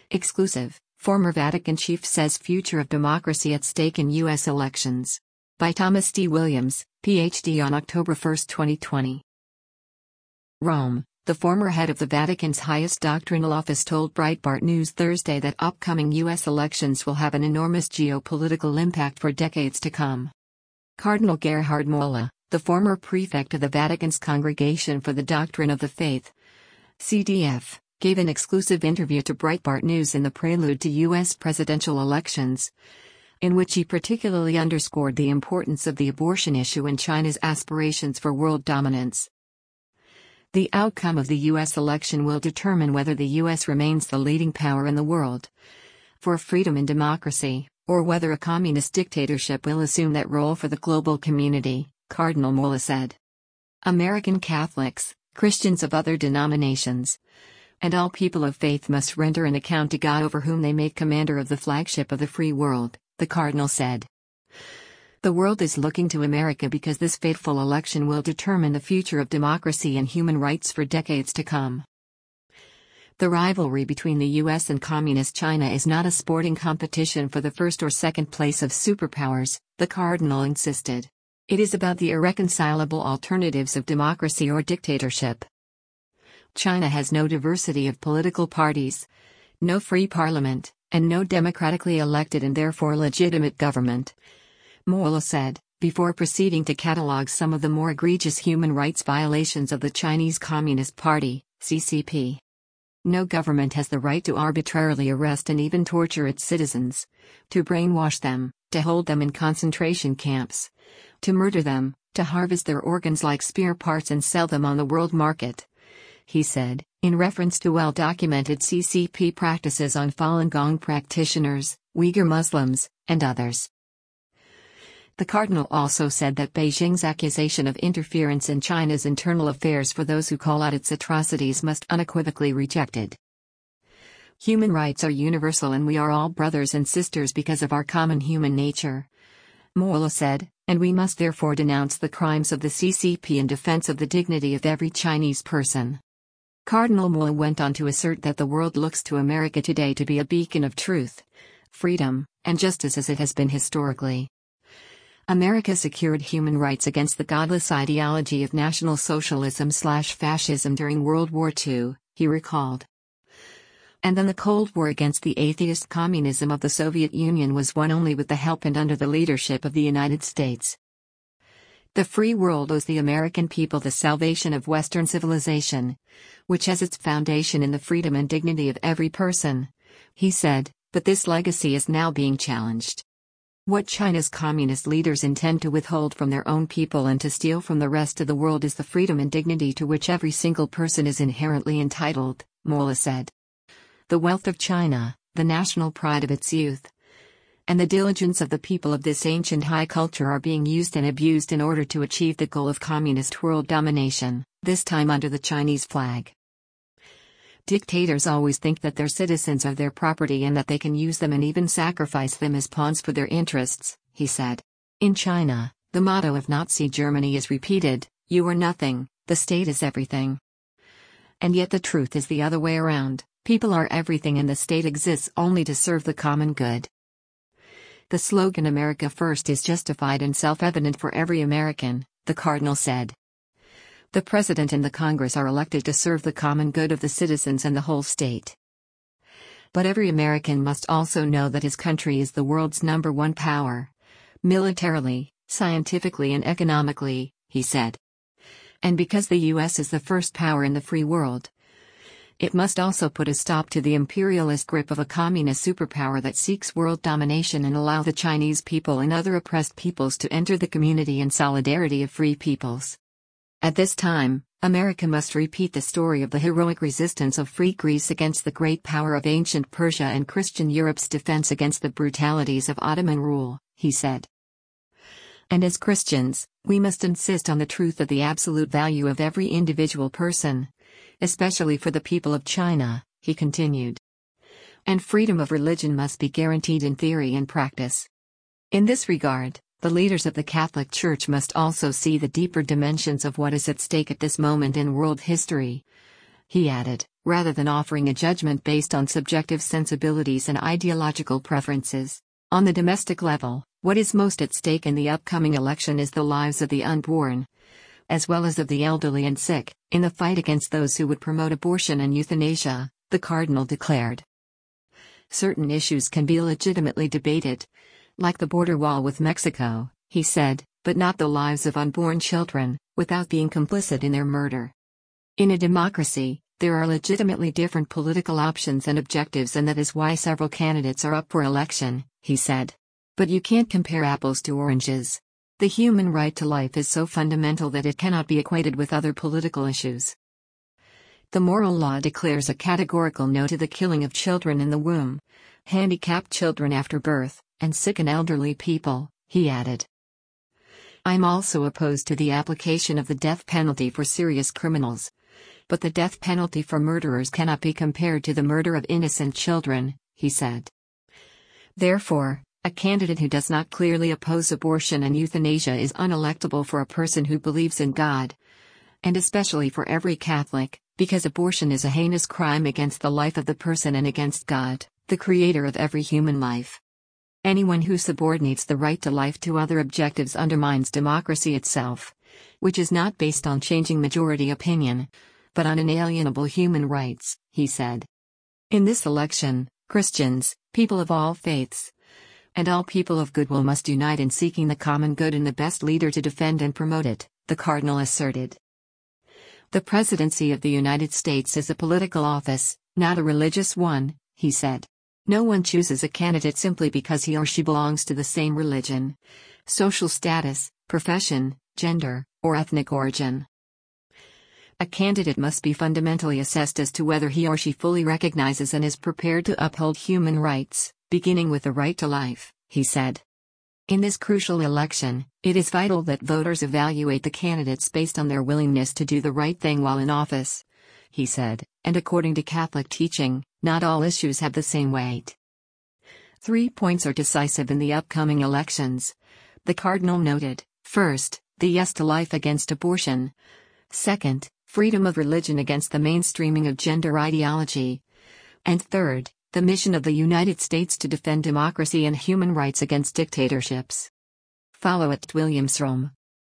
Exclusive, former Vatican chief says future of democracy at stake in U.S. elections. By Thomas D. Williams, Ph.D. on October 1, 2020. Rome, the former head of the Vatican's highest doctrinal office told Breitbart News Thursday that upcoming U.S. elections will have an enormous geopolitical impact for decades to come. Cardinal Gerhard Mola, the former prefect of the Vatican's Congregation for the Doctrine of the Faith, CDF, gave an exclusive interview to Breitbart News in the prelude to U.S. presidential elections, in which he particularly underscored the importance of the abortion issue and China's aspirations for world dominance. The outcome of the U.S. election will determine whether the U.S. remains the leading power in the world for freedom and democracy, or whether a communist dictatorship will assume that role for the global community, Cardinal Mola said. American Catholics, Christians of other denominations, and all people of faith must render an account to God over whom they make commander of the flagship of the free world, the Cardinal said. The world is looking to America because this fateful election will determine the future of democracy and human rights for decades to come. The rivalry between the U.S. and Communist China is not a sporting competition for the first or second place of superpowers, the Cardinal insisted. It is about the irreconcilable alternatives of democracy or dictatorship. China has no diversity of political parties, no free parliament, and no democratically elected and therefore legitimate government, Mola said, before proceeding to catalogue some of the more egregious human rights violations of the Chinese Communist Party, CCP. No government has the right to arbitrarily arrest and even torture its citizens, to brainwash them, to hold them in concentration camps, to murder them, to harvest their organs like spare parts and sell them on the world market, he said, in reference to well-documented CCP practices on Falun Gong practitioners, Uyghur Muslims, and others. The Cardinal also said that Beijing's accusation of interference in China's internal affairs for those who call out its atrocities must unequivocally be rejected. Human rights are universal and we are all brothers and sisters because of our common human nature, Mola said, and we must therefore denounce the crimes of the CCP in defense of the dignity of every Chinese person. Cardinal Mola went on to assert that the world looks to America today to be a beacon of truth, freedom, and justice as it has been historically. America secured human rights against the godless ideology of National Socialism/fascism during World War II, he recalled. And then the Cold War against the atheist communism of the Soviet Union was won only with the help and under the leadership of the United States. The free world owes the American people the salvation of Western civilization, which has its foundation in the freedom and dignity of every person, he said, but this legacy is now being challenged. What China's communist leaders intend to withhold from their own people and to steal from the rest of the world is the freedom and dignity to which every single person is inherently entitled, Mola said. The wealth of China, the national pride of its youth, and the diligence of the people of this ancient high culture are being used and abused in order to achieve the goal of communist world domination, this time under the Chinese flag. Dictators always think that their citizens are their property and that they can use them and even sacrifice them as pawns for their interests, he said. In China, the motto of Nazi Germany is repeated, "You are nothing, the state is everything." And yet the truth is the other way around, people are everything and the state exists only to serve the common good. The slogan America First is justified and self-evident for every American, the Cardinal said. The President and the Congress are elected to serve the common good of the citizens and the whole state. But every American must also know that his country is the world's #1 power, militarily, scientifically and economically, he said. And because the U.S. is the first power in the free world, it must also put a stop to the imperialist grip of a communist superpower that seeks world domination and allow the Chinese people and other oppressed peoples to enter the community and solidarity of free peoples. At this time, America must repeat the story of the heroic resistance of free Greece against the great power of ancient Persia and Christian Europe's defense against the brutalities of Ottoman rule, he said. And as Christians, we must insist on the truth of the absolute value of every individual person, especially for the people of China, he continued. And freedom of religion must be guaranteed in theory and practice. In this regard, the leaders of the Catholic Church must also see the deeper dimensions of what is at stake at this moment in world history, he added, rather than offering a judgment based on subjective sensibilities and ideological preferences. On the domestic level, what is most at stake in the upcoming election is the lives of the unborn, as well as of the elderly and sick, in the fight against those who would promote abortion and euthanasia, the cardinal declared. Certain issues can be legitimately debated, like the border wall with Mexico, he said, but not the lives of unborn children, without being complicit in their murder. In a democracy, there are legitimately different political options and objectives, and that is why several candidates are up for election, he said. But you can't compare apples to oranges. The human right to life is so fundamental that it cannot be equated with other political issues. The moral law declares a categorical no to the killing of children in the womb, handicapped children after birth, and sick and elderly people, he added. I'm also opposed to the application of the death penalty for serious criminals. But the death penalty for murderers cannot be compared to the murder of innocent children, he said. Therefore, a candidate who does not clearly oppose abortion and euthanasia is unelectable for a person who believes in God. And especially for every Catholic, because abortion is a heinous crime against the life of the person and against God, the creator of every human life. Anyone who subordinates the right to life to other objectives undermines democracy itself, which is not based on changing majority opinion, but on inalienable human rights, he said. In this election, Christians, people of all faiths, and all people of goodwill must unite in seeking the common good and the best leader to defend and promote it, the cardinal asserted. The presidency of the United States is a political office, not a religious one, he said. No one chooses a candidate simply because he or she belongs to the same religion, social status, profession, gender, or ethnic origin. A candidate must be fundamentally assessed as to whether he or she fully recognizes and is prepared to uphold human rights, beginning with the right to life, he said. In this crucial election, it is vital that voters evaluate the candidates based on their willingness to do the right thing while in office, he said, and according to Catholic teaching, not all issues have the same weight. 3 points are decisive in the upcoming elections, the cardinal noted. First, the yes to life against abortion. Second, freedom of religion against the mainstreaming of gender ideology. And third, the mission of the United States to defend democracy and human rights against dictatorships. Follow @WilliamsRome.